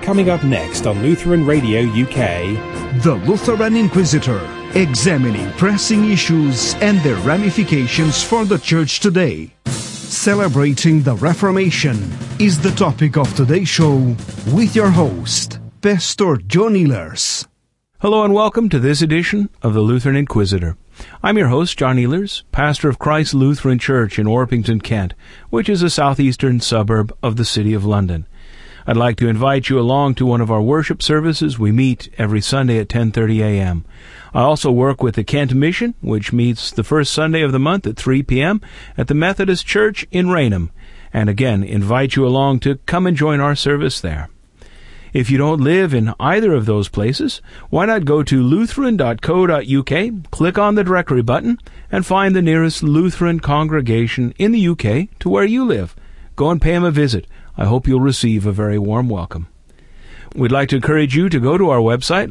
Coming up next on Lutheran Radio UK, The Lutheran Inquisitor, examining pressing issues and their ramifications for the Church today. Celebrating the Reformation is the topic of today's show with your host, Pastor John Ehlers. Hello and welcome to this edition of the Lutheran Inquisitor. I'm your host, John Ehlers, pastor of Christ Lutheran Church in Orpington, Kent, which is a southeastern suburb of the City of London. I'd like to invite you along to one of our worship services. We meet every Sunday at 10:30 a.m. I also work with the Kent Mission, which meets the first Sunday of the month at 3 p.m. at the Methodist Church in Raynham, and again invite you along to come and join our service there. If you don't live in either of those places, why not go to lutheran.co.uk, click on the directory button, and find the nearest Lutheran congregation in the UK to where you live. Go and pay them a visit. I hope you'll receive a very warm welcome. We'd like to encourage you to go to our website,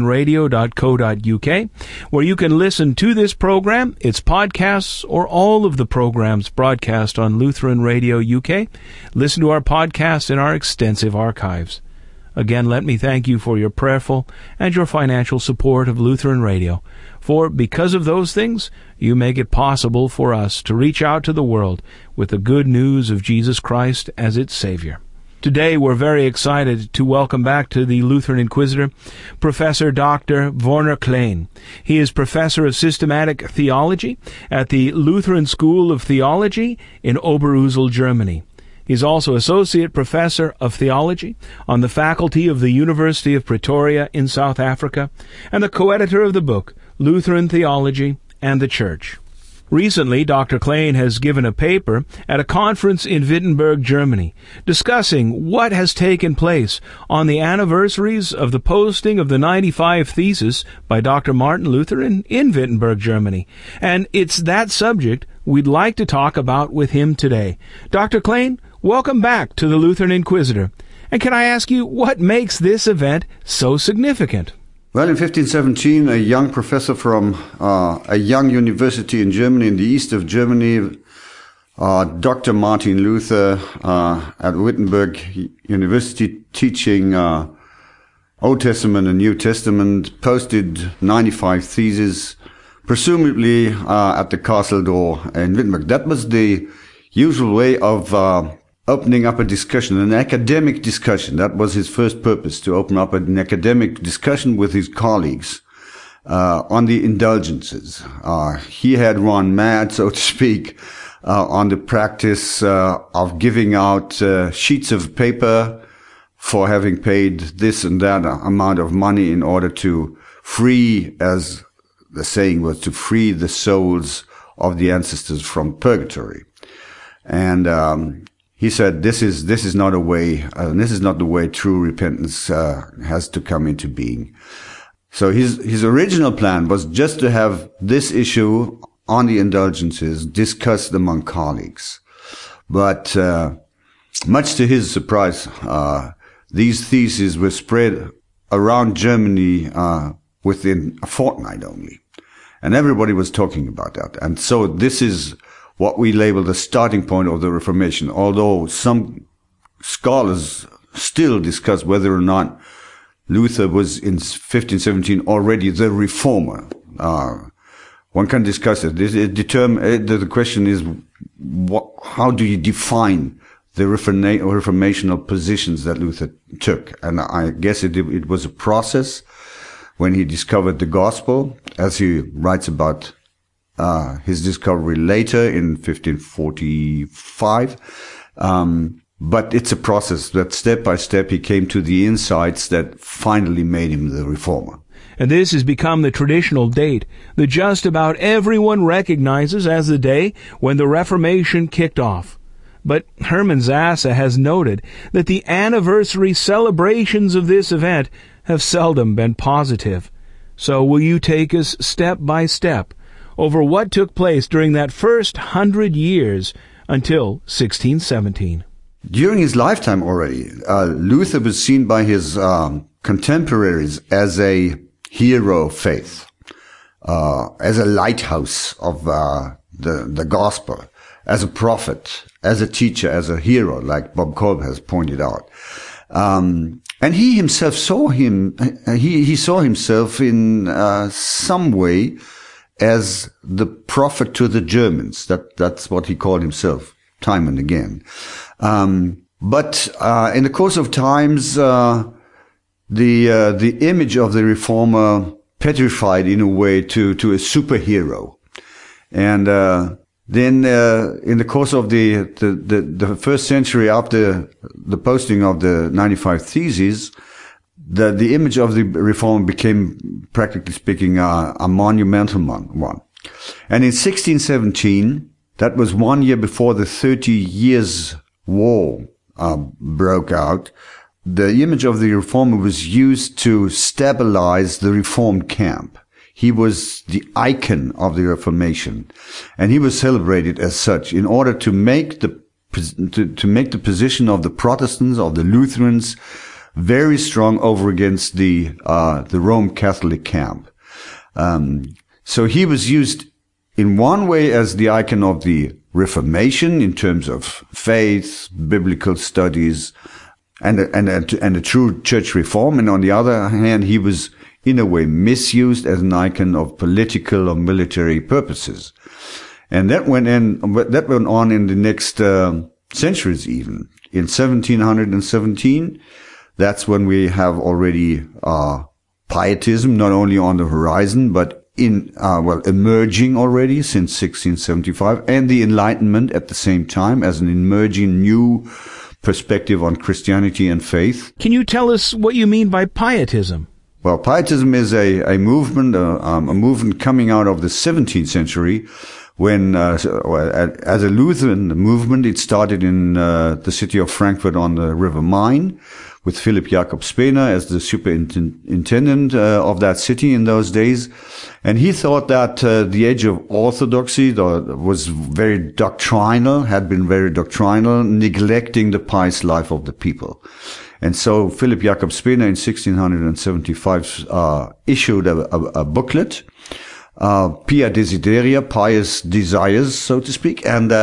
lutheranradio.co.uk, where you can listen to this program, its podcasts, or all of the programs broadcast on Lutheran Radio UK. Listen to our podcasts in our extensive archives. Again, let me thank you for your prayerful and your financial support of Lutheran Radio. For because of those things, you make it possible for us to reach out to the world with the good news of Jesus Christ as its Savior. Today, we're very excited to welcome back to the Lutheran Inquisitor Professor Dr. Werner Klein. He is Professor of Systematic Theology at the Lutheran School of Theology in Oberursel, Germany. He's also Associate Professor of Theology on the faculty of the University of Pretoria in South Africa and the co-editor of the book, Lutheran Theology and the Church. Recently, Dr. Klein has given a paper at a conference in Wittenberg, Germany, discussing what has taken place on the anniversaries of the posting of the 95 Theses by Dr. Martin Luther in Wittenberg, Germany. And it's that subject we'd like to talk about with him today. Dr. Klein, welcome back to the Lutheran Inquisitor. And can I ask you, what makes this event so significant? Well, in 1517, a young professor from a young university in Germany, in the east of Germany, Dr. Martin Luther at Wittenberg University, teaching Old Testament and New Testament, posted 95 theses, presumably at the castle door in Wittenberg. That was the usual way of opening up a discussion, an academic discussion. That was his first purpose, to open up an academic discussion with his colleagues on the indulgences. He had run mad, so to speak, on the practice of giving out sheets of paper for having paid this and that amount of money in order to free, as the saying was, to free the souls of the ancestors from purgatory. And he said, this is not a way, this is not the way true repentance has to come into being. So his original plan was just to have this issue on the indulgences discussed among colleagues. But much to his surprise, these theses were spread around Germany within a fortnight only. And everybody was talking about that. And so this is what we label the starting point of the Reformation, although some scholars still discuss whether or not Luther was in 1517 already the reformer. One can discuss it. The question is, how do you define the reformational positions that Luther took? And I guess it was a process when he discovered the gospel, as he writes about his discovery later in 1545. But it's a process that step by step he came to the insights that finally made him the reformer. And this has become the traditional date that just about everyone recognizes as the day when the Reformation kicked off. But Hermann Sasse has noted that the anniversary celebrations of this event have seldom been positive. So will you take us step by step over what took place during that first 100 years until 1617? During his lifetime already, Luther was seen by his contemporaries as a hero of faith, as a lighthouse of the gospel, as a prophet, as a teacher, as a hero, like Bob Kolb has pointed out. And he himself saw he saw himself in some way as the prophet to the Germans. That's what he called himself time and again. But in the course of times, the image of the reformer petrified in a way to a superhero. And then in the course of the first century, after the posting of the 95 Theses, the image of the reformer became, practically speaking, a monumental one. And in 1617, that was 1 year before the 30 Years' War broke out, the image of the reformer was used to stabilize the reformed camp. He was the icon of the Reformation, and he was celebrated as such in order to make the position of the Protestants, of the Lutherans, very strong over against the Roman Catholic camp. So he was used in one way as the icon of the Reformation in terms of faith, biblical studies, and a true church reform. And on the other hand, he was in a way misused as an icon of political or military purposes. And that went on in the next centuries even. In 1717, that's when we have already pietism not only on the horizon, but emerging already since 1675, and the Enlightenment at the same time as an emerging new perspective on Christianity and faith. Can you tell us what you mean by pietism? Well, pietism is a movement coming out of the 17th century when, as a Lutheran movement, it started in the city of Frankfurt on the River Main, with Philipp Jakob Spener as the superintendent of that city in those days. And he thought that the age of orthodoxy was very doctrinal, had been very doctrinal, neglecting the pious life of the people. And so Philipp Jakob Spener in 1675 issued a booklet, Pia Desideria, Pious Desires, so to speak, and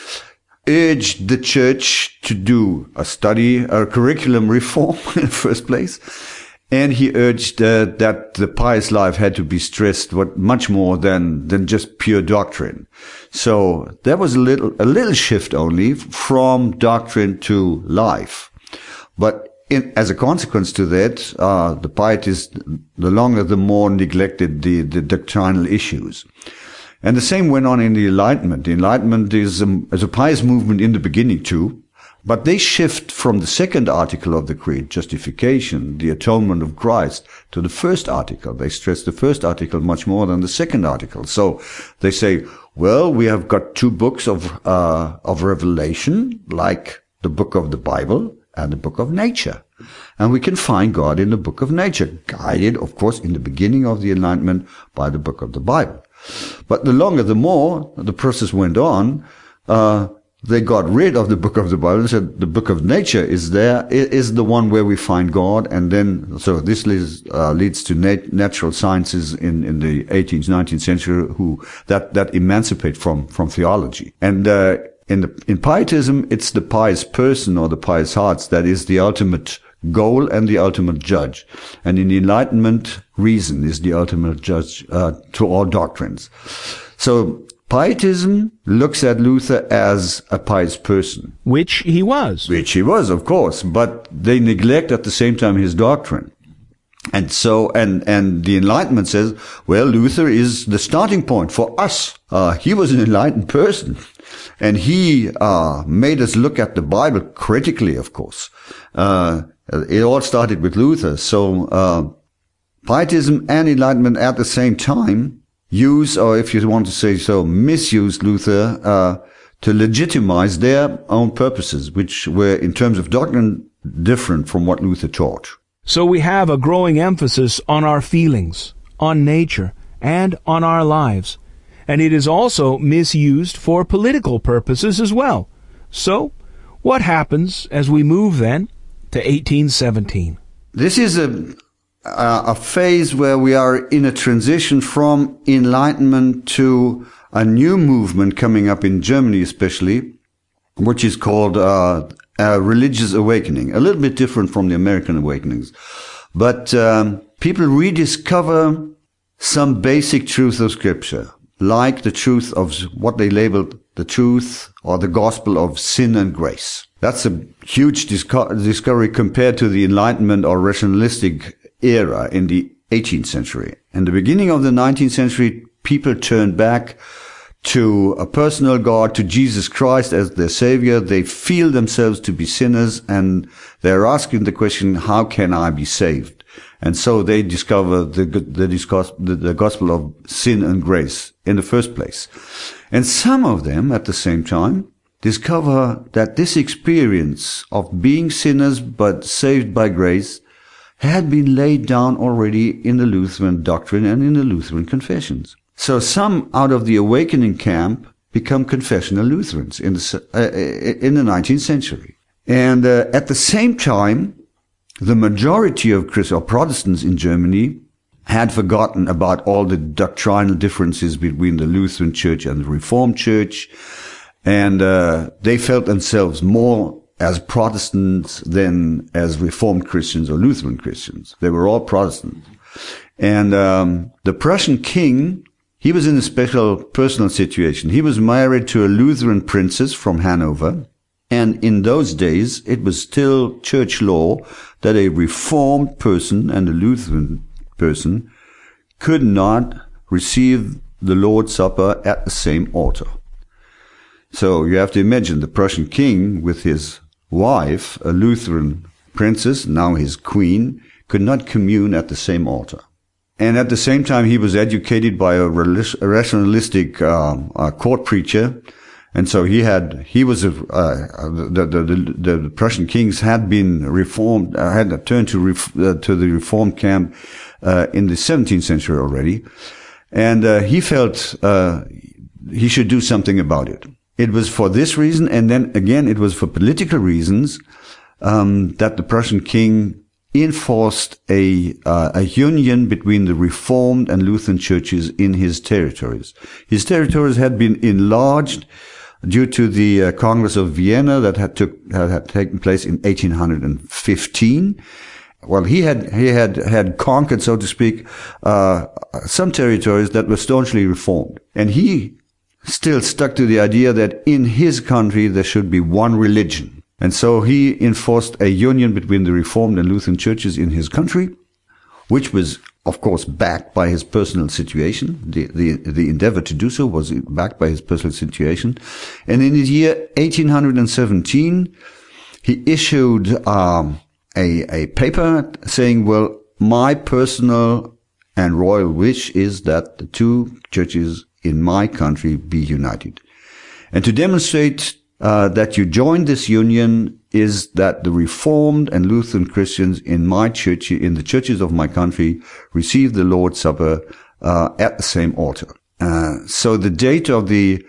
urged the church to do a curriculum reform in the first place. And he urged that the pious life had to be stressed much more than just pure doctrine. So there was a little shift only from doctrine to life. But as a consequence to that, the pietists, the longer the more neglected the doctrinal issues. And the same went on in the Enlightenment. The Enlightenment is a pious movement in the beginning too, but they shift from the second article of the Creed, justification, the atonement of Christ, to the first article. They stress the first article much more than the second article. So they say, well, we have got two books of revelation, like the book of the Bible and the book of nature. And we can find God in the book of nature, guided, of course, in the beginning of the Enlightenment by the book of the Bible. But the longer, the more the process went on, they got rid of the book of the Bible and said the book of nature is the one where we find God. And then, so this leads to natural sciences in the 18th, 19th century that emancipate from theology. And, in pietism, it's the pious person or the pious hearts that is the ultimate goal and the ultimate judge. And in the Enlightenment, reason is the ultimate judge to all doctrines. So pietism looks at Luther as a pious person. Which he was. Which he was, of course. But they neglect at the same time his doctrine. And so, and the Enlightenment says, well, Luther is the starting point for us. He was an enlightened person. And he made us look at the Bible critically, of course. It all started with Luther. So pietism and Enlightenment at the same time use, or if you want to say so, misuse Luther to legitimize their own purposes, which were, in terms of doctrine, different from what Luther taught. So we have a growing emphasis on our feelings, on nature, and on our lives. And it is also misused for political purposes as well. So, what happens as we move then to 1817? This is a phase where we are in a transition from Enlightenment to a new movement coming up in Germany especially, which is called a religious awakening, a little bit different from the American awakenings. But people rediscover some basic truth of Scripture, like the truth of what they labeled the truth or the gospel of sin and grace. That's a huge discovery compared to the Enlightenment or rationalistic era in the 18th century. In the beginning of the 19th century, people turned back to a personal God, to Jesus Christ as their Savior. They feel themselves to be sinners, and they're asking the question, how can I be saved? And so they discover the gospel of sin and grace in the first place. And some of them, at the same time, discover that this experience of being sinners but saved by grace had been laid down already in the Lutheran doctrine and in the Lutheran confessions. So some out of the awakening camp become confessional Lutherans in the 19th century. And at the same time, the majority of Protestants in Germany had forgotten about all the doctrinal differences between the Lutheran Church and the Reformed Church, and they felt themselves more as Protestants than as Reformed Christians or Lutheran Christians. They were all Protestants. And the Prussian king, he was in a special personal situation. He was married to a Lutheran princess from Hanover. And in those days, it was still church law that a Reformed person and a Lutheran person could not receive the Lord's Supper at the same altar. So you have to imagine the Prussian king with his wife, a Lutheran princess, now his queen, could not commune at the same altar. And at the same time, he was educated by a rationalistic court preacher. And so the Prussian kings had been reformed, had turned to the Reformed camp in the 17th century already, and he felt he should do something about it. It was for this reason, and then again, it was for political reasons that the Prussian king enforced a union between the Reformed and Lutheran churches in his territories. His territories had been enlarged due to the Congress of Vienna that had taken place in 1815. Well, he had conquered, so to speak, some territories that were staunchly Reformed. And he still stuck to the idea that in his country there should be one religion. And so he enforced a union between the Reformed and Lutheran churches in his country, which was, of course, backed by his personal situation. The endeavor to do so was backed by his personal situation. And in the year 1817, he issued a paper saying, well, my personal and royal wish is that the two churches in my country be united. And to demonstrate that you join this union is that the Reformed and Lutheran Christians in my church, in the churches of my country, receive the Lord's Supper at the same altar. So the date of the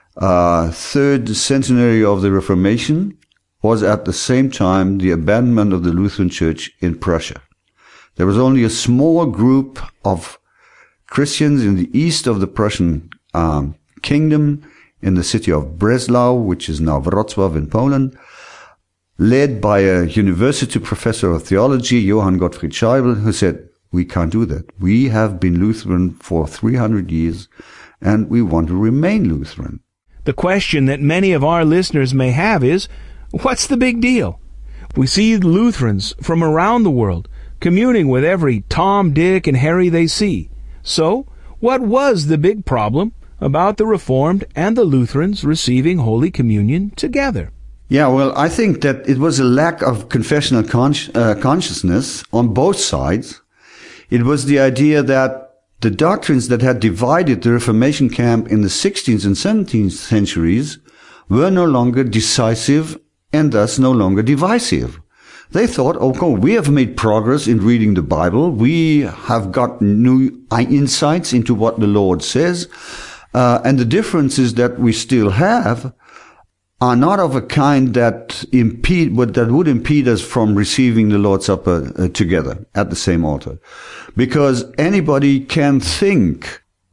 third centenary of the Reformation was at the same time the abandonment of the Lutheran Church in Prussia. There was only a small group of Christians in the east of the Prussian kingdom, in the city of Breslau, which is now Wrocław in Poland, led by a university professor of theology, Johann Gottfried Scheibel, who said, we can't do that. We have been Lutheran for 300 years, and we want to remain Lutheran. The question that many of our listeners may have is, what's the big deal? We see Lutherans from around the world communing with every Tom, Dick, and Harry they see. So, what was the big problem about the Reformed and the Lutherans receiving Holy Communion together? Yeah, well, I think that it was a lack of confessional consciousness on both sides. It was the idea that the doctrines that had divided the Reformation camp in the 16th and 17th centuries were no longer decisive and thus no longer divisive. They thought, okay, we have made progress in reading the Bible. We have got new insights into what the Lord says. And the differences that we still have are not of a kind that would impede us from receiving the Lord's Supper together at the same altar. Because anybody can think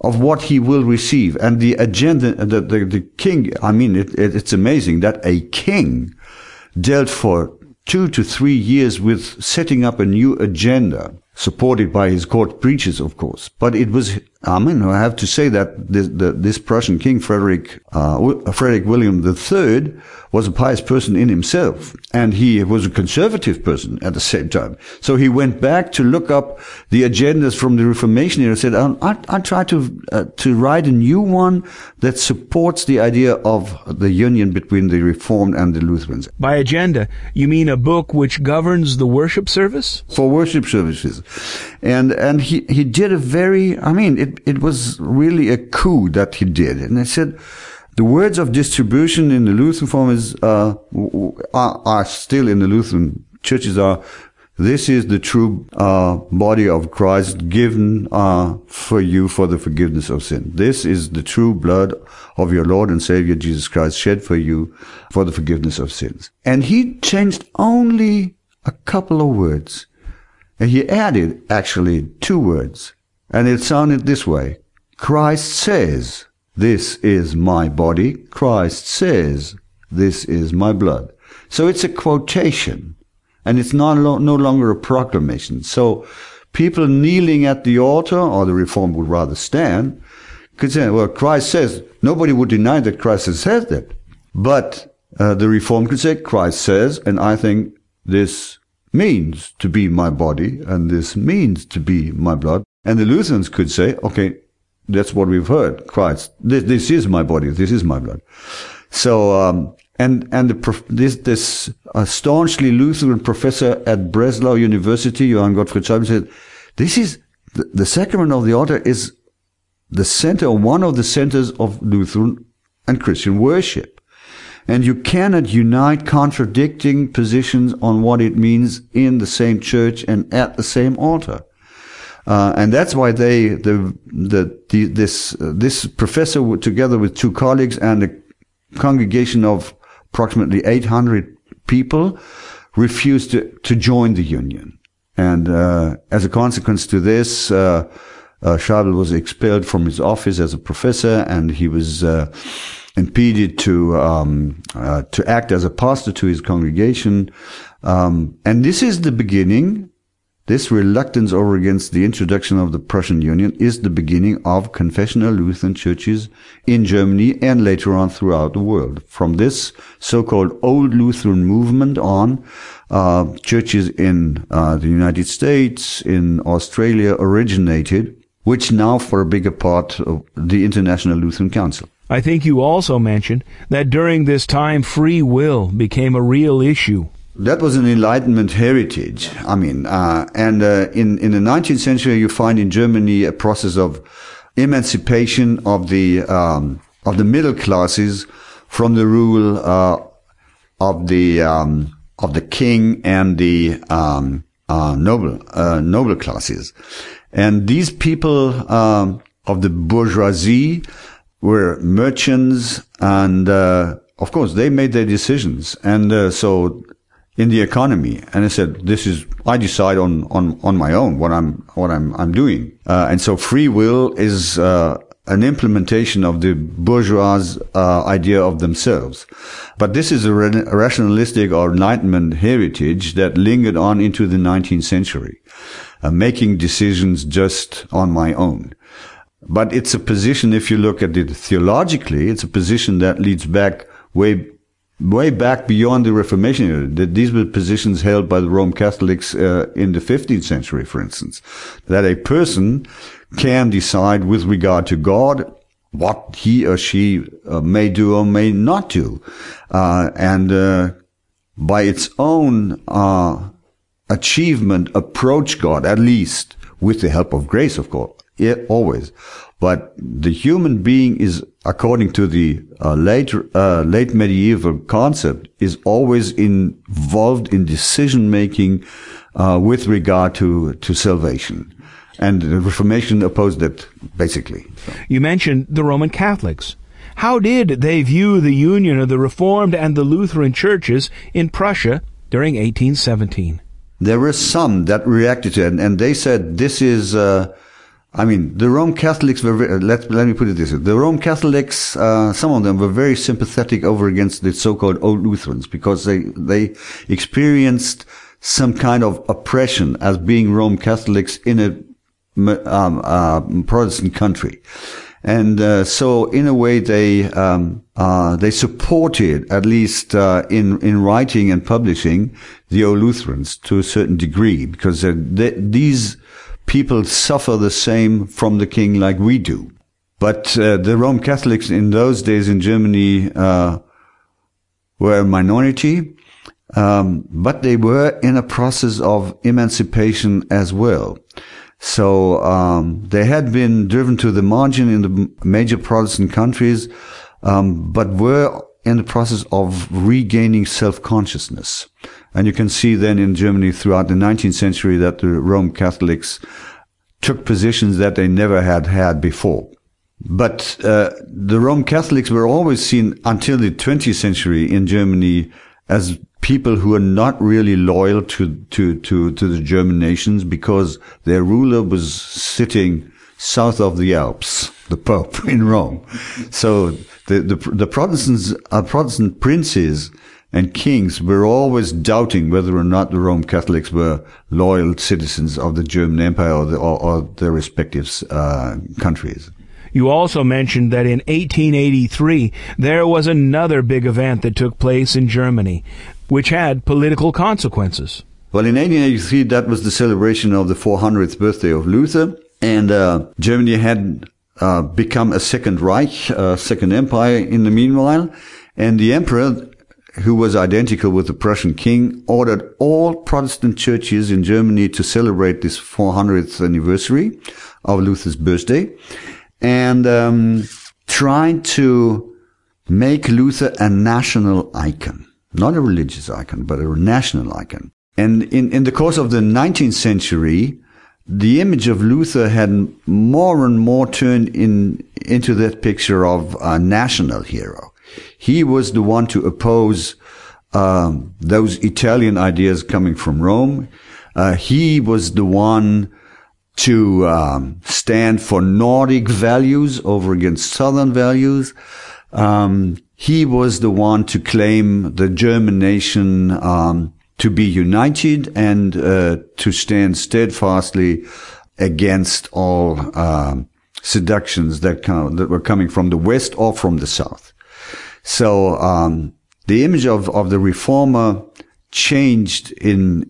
of what he will receive. And the agenda, the king, I mean, it's amazing that a king dealt for 2 to 3 years with setting up a new agenda, supported by his court preachers, of course. But it was, I have to say that this Prussian king, Frederick William III, was a pious person in himself. And he was a conservative person at the same time. So he went back to look up the agendas from the Reformation era and said, I'll try to write a new one that supports the idea of the union between the Reformed and the Lutherans. By agenda, you mean a book which governs the worship service? For worship services. And he did a very, it was really a coup that he did. And I said, the words of distribution in the Lutheran form are still in the Lutheran churches are, this is the true body of Christ given for you for the forgiveness of sin. This is the true blood of your Lord and Savior Jesus Christ shed for you for the forgiveness of sins. And he changed only a couple of words. And he added actually 2 words. And it sounded this way. Christ says, this is my body. Christ says, this is my blood. So it's a quotation. And it's no longer a proclamation. So people kneeling at the altar, or the Reformed would rather stand, could say, well, Christ says, nobody would deny that Christ has said that. But the Reformed could say, Christ says, and I think this means to be my body, and this means to be my blood. And the Lutherans could say, okay, that's what we've heard. Christ, this is my body, this is my blood. So, this staunchly Lutheran professor at Breslau University, Johann Gottfried Scheiben, said, this is, the sacrament of the altar is the center, one of the centers of Lutheran and Christian worship. And you cannot unite contradicting positions on what it means in the same church and at the same altar. And that's why this professor, together with 2 colleagues and a congregation of approximately 800 people, refused to join the union. And as a consequence to this, Scheibel was expelled from his office as a professor, and he was impeded to act as a pastor to his congregation. And this is the beginning. This reluctance over against the introduction of the Prussian Union is the beginning of confessional Lutheran churches in Germany and later on throughout the world. From this so-called old Lutheran movement on, churches in the United States, in Australia originated, which now for a bigger part of the International Lutheran Council. I think you also mentioned that during this time free will became a real issue. That was an Enlightenment heritage. In the 19th century, you find in Germany a process of emancipation of the middle classes from the rule of the king and the noble classes. And these people of the bourgeoisie were merchants, and of course they made their decisions. And so in the economy, and I said, I decide on my own what I'm doing. And so free will is an implementation of the bourgeois idea of themselves. But this is a rationalistic or Enlightenment heritage that lingered on into the 19th century, making decisions just on my own. But it's a position, if you look at it theologically, it's a position that leads back way back beyond the Reformation era. These were positions held by the Roman Catholics in the 15th century, for instance, that a person can decide with regard to God what he or she may do or may not do, and by its own achievement approach God, at least with the help of grace, of course, always. But the human being is, according to the late medieval concept, is always involved in decision making with regard to salvation. And the Reformation opposed that, basically. You mentioned the Roman Catholics. How did they view the union of the Reformed and the Lutheran churches in Prussia during 1817? There were some that reacted to it, and they said this is I mean, the Roman Catholics were, let me put it this way, the Roman Catholics, some of them were very sympathetic over against the so-called Old Lutherans because they experienced some kind of oppression as being Roman Catholics in a Protestant country. And so in a way they supported, at least in writing and publishing, the Old Lutherans to a certain degree, because these people suffer the same from the king like we do. But the Roman Catholics in those days in Germany were a minority, but they were in a process of emancipation as well. So they had been driven to the margin in the major Protestant countries, but were in the process of regaining self-consciousness. And you can see then in Germany throughout the 19th century that the Roman Catholics took positions that they never had before. But the Roman Catholics were always seen until the 20th century in Germany as people who are not really loyal to the German nations, because their ruler was sitting south of the Alps, the Pope in Rome. So the Protestant princes and kings were always doubting whether or not the Roman Catholics were loyal citizens of the German Empire or their respective countries. You also mentioned that in 1883 there was another big event that took place in Germany, which had political consequences. Well, in 1883, that was the celebration of the 400th birthday of Luther, and Germany had become a second Reich, second empire in the meanwhile, and the emperor, who was identical with the Prussian king, ordered all Protestant churches in Germany to celebrate this 400th anniversary of Luther's birthday, and tried to make Luther a national icon. Not a religious icon, but a national icon. And in the course of the 19th century, the image of Luther had more and more turned into that picture of a national hero. He was the one to oppose those Italian ideas coming from Rome. He was the one to stand for Nordic values over against Southern values. He was the one to claim the German nation to be united and to stand steadfastly against all seductions that were coming from the West or from the South. So the image of the reformer changed in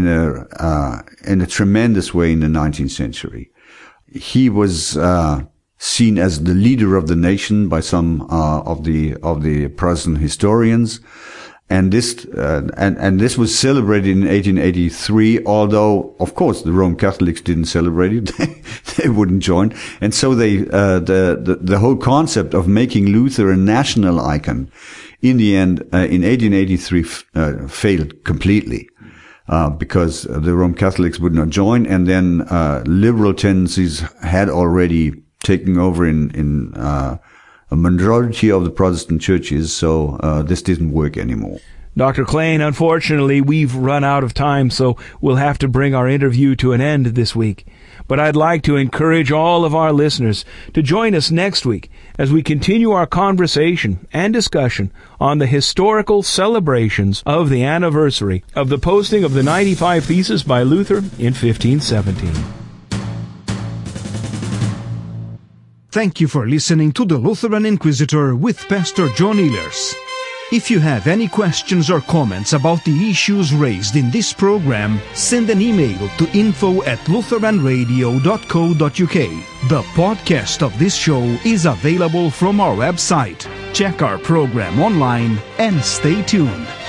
a tremendous way in the 19th century. He was seen as the leader of the nation by some of the Protestant historians, and this was celebrated in 1883. Although, of course, the Roman Catholics didn't celebrate it; they wouldn't join, and so the whole concept of making Luther a national icon, in the end, in 1883, failed completely. Because the Roman Catholics would not join, and then liberal tendencies had already taken over in a majority of the Protestant churches, so this didn't work anymore. Dr. Klein, unfortunately, we've run out of time, so we'll have to bring our interview to an end this week. But I'd like to encourage all of our listeners to join us next week as we continue our conversation and discussion on the historical celebrations of the anniversary of the posting of the 95 Theses by Luther in 1517. Thank you for listening to the Lutheran Inquisitor with Pastor John Ehlers. If you have any questions or comments about the issues raised in this program, send an email to info@lutheranradio.co.uk. The podcast of this show is available from our website. Check our program online and stay tuned.